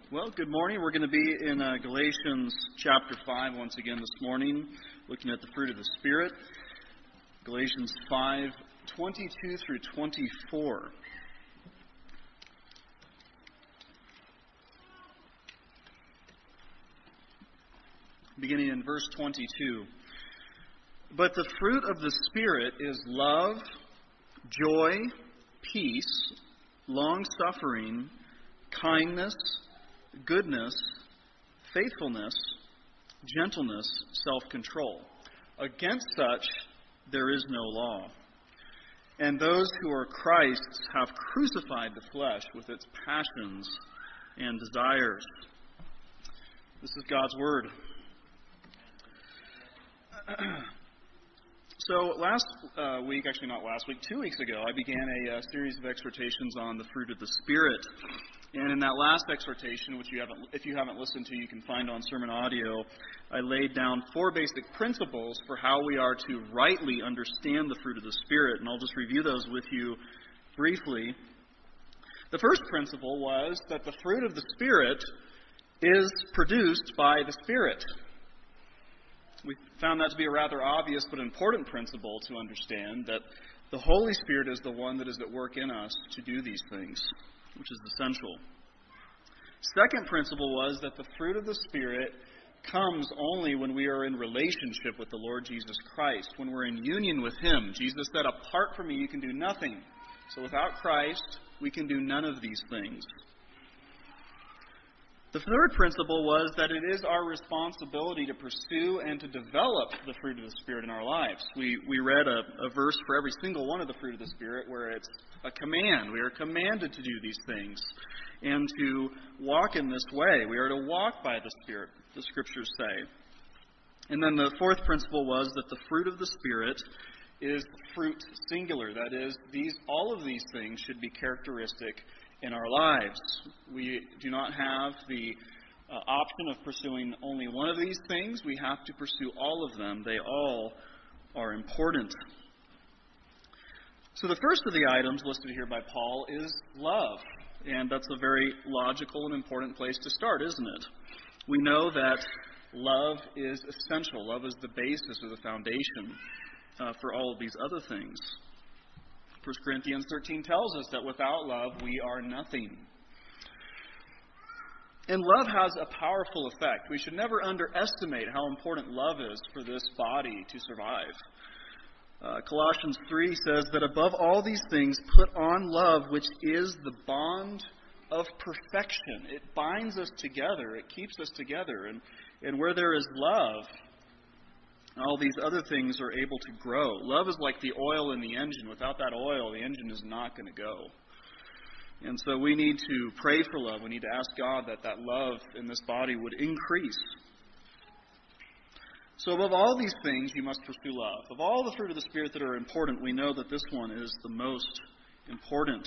Well, good morning. We're going to be in Galatians chapter 5 once again this morning, looking at the fruit of the Spirit. Galatians 5:22 through 24. Beginning in verse 22. But the fruit of the Spirit is love, joy, peace, long-suffering, kindness, goodness, faithfulness, gentleness, self-control. Against such there is no law. And those who are Christ's have crucified the flesh with its passions and desires. This is God's Word. So last week, actually not last week, 2 weeks ago, I began a series of exhortations on the fruit of the Spirit. And in that last exhortation, which if you haven't listened to, you can find on sermon audio, I laid down 4 basic principles for how we are to rightly understand the fruit of the Spirit. And I'll just review those with you briefly. The first principle was that the fruit of the Spirit is produced by the Spirit. We found that to be a rather obvious but important principle to understand, that the Holy Spirit is the one that is at work in us to do these things, which is essential. Second principle was that the fruit of the Spirit comes only when we are in relationship with the Lord Jesus Christ, when we're in union with Him. Jesus said, "Apart from me, you can do nothing." So without Christ, we can do none of these things. The third principle was that it is our responsibility to pursue and to develop the fruit of the Spirit in our lives. We read a verse for every single one of the fruit of the Spirit where it's a command. We are commanded to do these things and to walk in this way. We are to walk by the Spirit, the Scriptures say. And then the fourth principle was that the fruit of the Spirit is fruit singular. That is, all of these things should be characteristic in our lives. We do not have the option of pursuing only one of these things. We have to pursue all of them. They all are important. So the first of the items listed here by Paul is love. And that's a very logical and important place to start, isn't it? We know that love is essential. Love is the basis or the foundation for all of these other things. 1 Corinthians 13 tells us that without love, we are nothing. And love has a powerful effect. We should never underestimate how important love is for this body to survive. Colossians 3 says that above all these things, put on love, which is the bond of perfection. It binds us together. It keeps us together. And where there is love, all these other things are able to grow. Love is like the oil in the engine. Without that oil, the engine is not going to go. And so we need to pray for love. We need to ask God that love in this body would increase. So above all these things, you must pursue love. Of all the fruit of the Spirit that are important, we know that this one is the most important.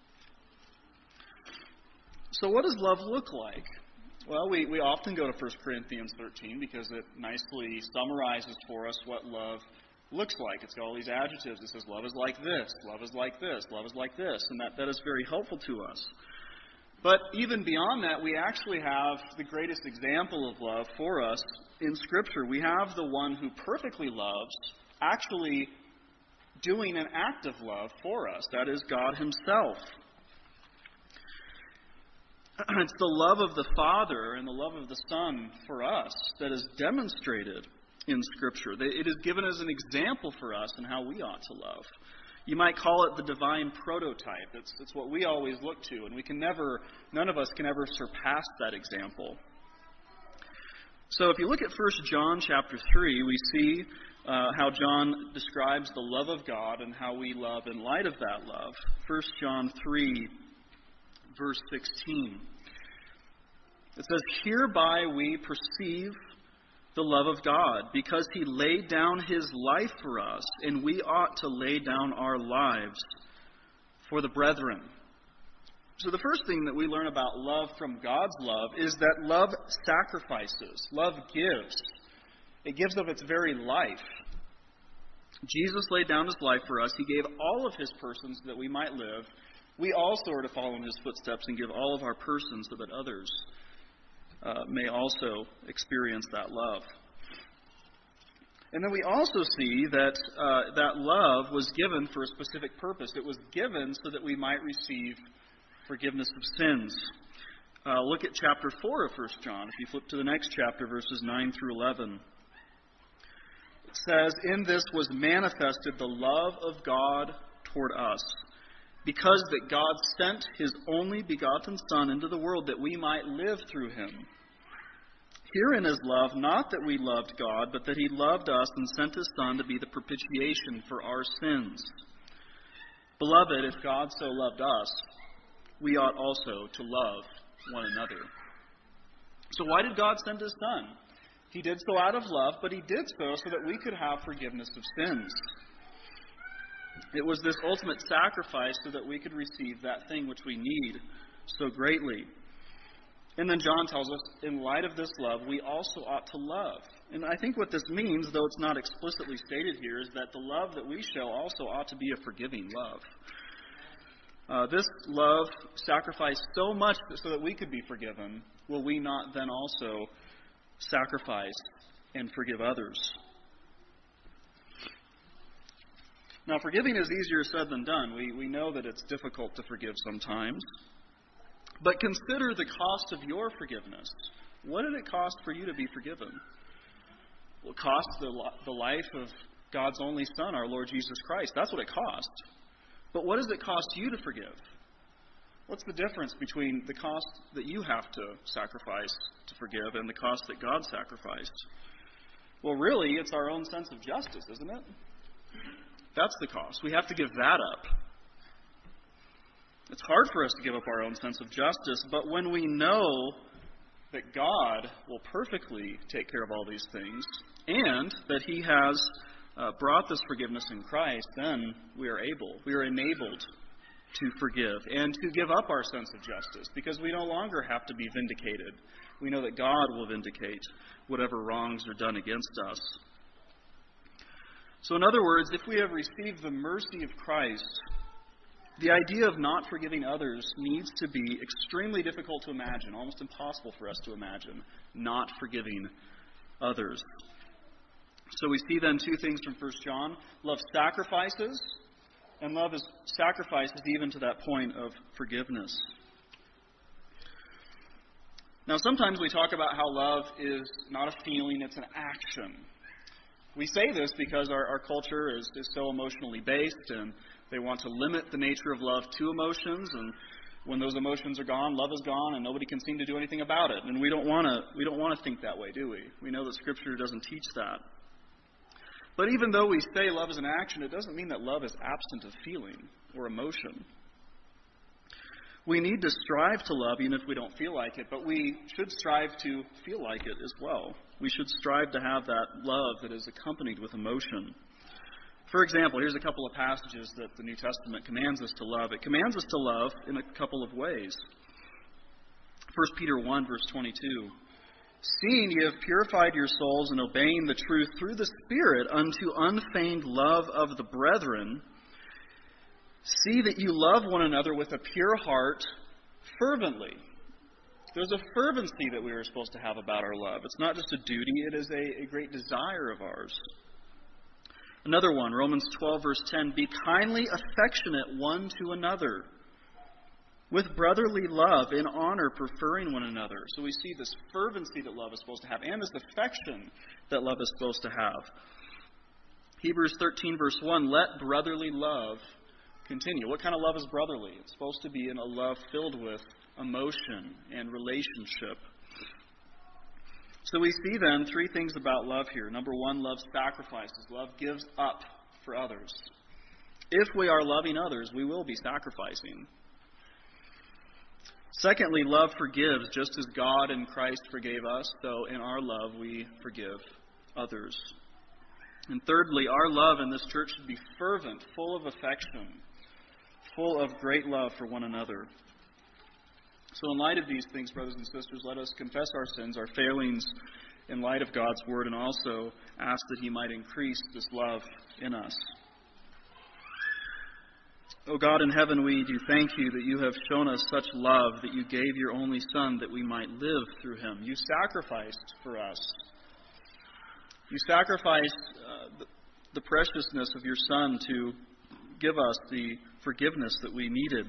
So what does love look like? Well, we often go to 1 Corinthians 13 because it nicely summarizes for us what love looks like. It's got all these adjectives. It says love is like this, love is like this, love is like this, and that is very helpful to us. But even beyond that, we actually have the greatest example of love for us in Scripture. We have the one who perfectly loves actually doing an act of love for us. That is God Himself. It's the love of the Father and the love of the Son for us that is demonstrated in Scripture. It is given as an example for us in how we ought to love. You might call it the divine prototype. It's what we always look to, and none of us can ever surpass that example. So if you look at 1 John chapter 3, we see how John describes the love of God and how we love in light of that love. 1 John 3, verse 16. It says, "Hereby we perceive the love of God, because He laid down His life for us, and we ought to lay down our lives for the brethren." So the first thing that we learn about love from God's love is that love sacrifices. Love gives. It gives of its very life. Jesus laid down His life for us. He gave all of His persons so that we might live. We also are to follow in His footsteps and give all of our persons so that others may also experience that love. And then we also see that that love was given for a specific purpose. It was given so that we might receive forgiveness of sins. Look at chapter 4 of 1 John. If you flip to the next chapter, verses 9 through 11. It says, "In this was manifested the love of God toward us, because that God sent His only begotten Son into the world that we might live through Him. Herein is love, not that we loved God, but that He loved us and sent His Son to be the propitiation for our sins. Beloved, if God so loved us, we ought also to love one another." So why did God send His Son? He did so out of love, but He did so that we could have forgiveness of sins. It was this ultimate sacrifice so that we could receive that thing which we need so greatly. And then John tells us, in light of this love, we also ought to love. And I think what this means, though it's not explicitly stated here, is that the love that we show also ought to be a forgiving love. This love sacrificed so much so that we could be forgiven. Will we not then also sacrifice and forgive others? Now, forgiving is easier said than done. We know that it's difficult to forgive sometimes. But consider the cost of your forgiveness. What did it cost for you to be forgiven? Well, it cost the life of God's only Son, our Lord Jesus Christ. That's what it cost. But what does it cost you to forgive? What's the difference between the cost that you have to sacrifice to forgive and the cost that God sacrificed? Well, really, it's our own sense of justice, isn't it? That's the cost. We have to give that up. It's hard for us to give up our own sense of justice, but when we know that God will perfectly take care of all these things and that He has brought this forgiveness in Christ, then we are enabled to forgive and to give up our sense of justice, because we no longer have to be vindicated. We know that God will vindicate whatever wrongs are done against us. So in other words, if we have received the mercy of Christ, the idea of not forgiving others needs to be extremely difficult to imagine, almost impossible for us to imagine, not forgiving others. So we see then two things from 1 John. Love sacrifices, and love is sacrifices even to that point of forgiveness. Now, sometimes we talk about how love is not a feeling, it's an action. We say this because our culture is so emotionally based, and they want to limit the nature of love to emotions, and when those emotions are gone, love is gone, and nobody can seem to do anything about it. And we don't want to think that way, do we? We know that Scripture doesn't teach that. But even though we say love is an action, it doesn't mean that love is absent of feeling or emotion. We need to strive to love even if we don't feel like it, but we should strive to feel like it as well. We should strive to have that love that is accompanied with emotion. For example, here's a couple of passages that the New Testament commands us to love. It commands us to love in a couple of ways. 1 Peter 1, verse 22. "Seeing ye have purified your souls in obeying the truth through the Spirit unto unfeigned love of the brethren, see that you love one another with a pure heart fervently." There's a fervency that we are supposed to have about our love. It's not just a duty, it is a great desire of ours. Another one, Romans 12, verse 10, "Be kindly affectionate one to another, with brotherly love, in honor, preferring one another." So we see this fervency that love is supposed to have, and this affection that love is supposed to have. Hebrews 13, verse 1, "Let brotherly love continue." What kind of love is brotherly? It's supposed to be in a love filled with emotion and relationship. So we see then three things about love here. Number one, love sacrifices. Love gives up for others. If we are loving others, we will be sacrificing. Secondly, love forgives. Just as God in Christ forgave us, so in our love we forgive others. And thirdly, our love in this church should be fervent, full of affection, full of great love for one another. So in light of these things, brothers and sisters, let us confess our sins, our failings in light of God's Word, and also ask that He might increase this love in us. O God in heaven, we do thank you that you have shown us such love that you gave your only Son that we might live through him. You sacrificed for us. You sacrificed the preciousness of your Son to give us the forgiveness that we needed.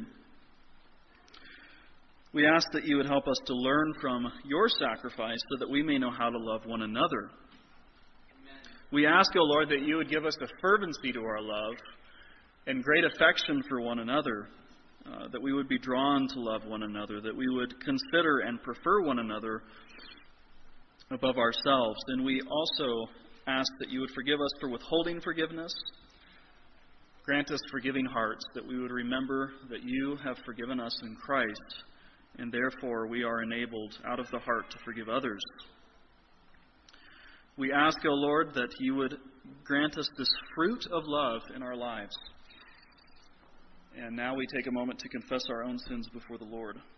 We ask that you would help us to learn from your sacrifice so that we may know how to love one another. Amen. We ask, O Lord, that you would give us a fervency to our love and great affection for one another, that we would be drawn to love one another, that we would consider and prefer one another above ourselves. And we also ask that you would forgive us for withholding forgiveness. Grant us forgiving hearts, that we would remember that you have forgiven us in Christ, and therefore we are enabled out of the heart to forgive others. We ask, O Lord, that you would grant us this fruit of love in our lives. And now we take a moment to confess our own sins before the Lord.